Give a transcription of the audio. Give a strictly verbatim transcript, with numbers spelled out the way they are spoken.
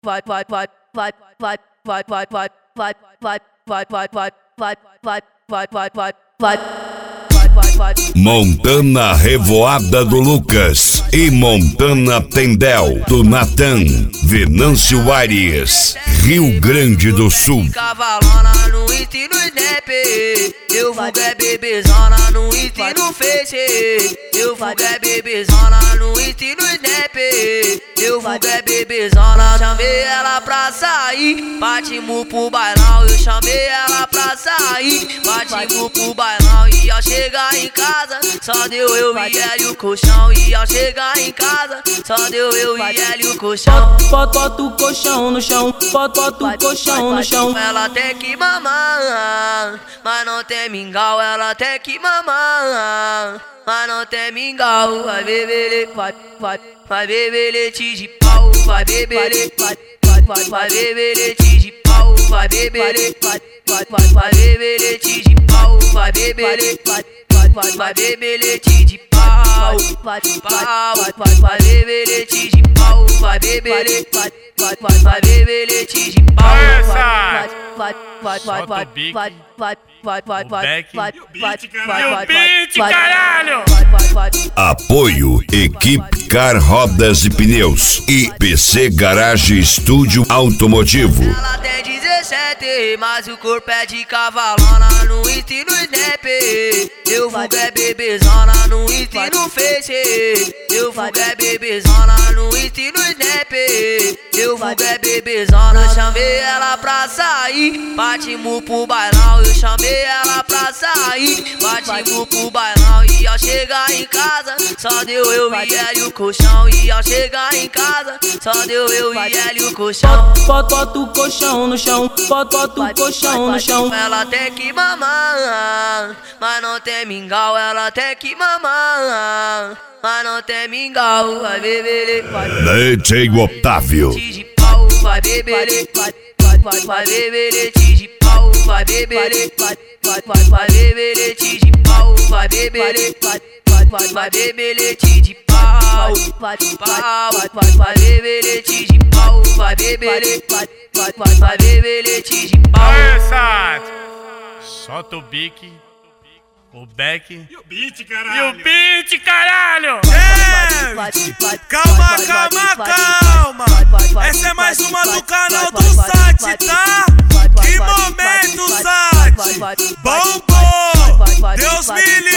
vai, vai, vai, vai, vai, vai, vai, vai, vai, vai, vai, vai, vai, vai, vai, vai, vai, vai, vai. Montana Revoada do Lucas e Montana Tendel do Natan, Venâncio Aires, Rio Grande do Sul. Cavalona no Insta e no Snap, eu vulgo é bebezona no Insta e no Face. Eu vulgo é bebezona no Insta e no Snap, eu vulgo é bebezona. Chamei ela pra sair, partimos pro bailão. Eu chamei ela pra sair, partimos pro bailão. E ao chegar em casa, só deu eu e ela e o colchão. E ao chegar em casa, só deu eu e ela e o colchão. Bota, bota o colchão no chão, bota, bota o colchão no chão. Ela tem que mamar, mas não tem mingau. Ela tem que mamar, mas não tem mingau. Vai beber, vai, vai, vai beber leite de pau. Vai beber, vai, vai, vai, vai beber leite de pau. Vai beber, vai, vai, vai, vai beber leite de pau. Vai beber, vai, vai, vai, vai beber leite de pau. Vai, pau, vai, vai beber leite de pau. Vai beber, vai, vai, vai, vai beber leite de pau. Vai, vai, vai, vai, vai, vai, vai, vai, vai, vai, vai, vai, E o beat, caralho! Apoio Equipe Car Rodas e Pneus e P C Garage Estúdio Automotivo. Ela tem dezessete, mas o corpo é de cavalona no Insta e no Snap. Eu vulgo é bebezona no Insta e no Face. Eu vulgo é bebezona no Insta e no Snap. Eu vulgo é bebezona. Eu chamei ela pra sair, partimos pro bailão. Eu chamei ela pra sair, partimos pro bailão. E ao chegar em casa, só deu eu e ela e o colchão. E ao chegar em casa, só deu eu e ela e o colchão. Bota, bota o colchão no chão, bota, bota o colchão no chão. Ela tem que mamar, mas não tem mingau. Ela tem que mamar, mas não tem mingau. Vai beber, vai, D J Otávio. de pau. Vai beber, vai, vai, vai, vai beber leite de pau. Vai beber, vai, vai, vai, vai beber leite de pau. Vai beber, vai, vai, vai, vai beber leite de pau. Vai, pau, vai, vai beber leite de pau. Vai beber, vai, vai, vai, vai beber leite de pau. Essa! Solta o bique, o back E o beat, caralho! e o beat, caralho! É! Calma, calma, calma! Essa é mais uma do canal do Sat, tá? Que momento, Sat! Bombom! Deus me livre!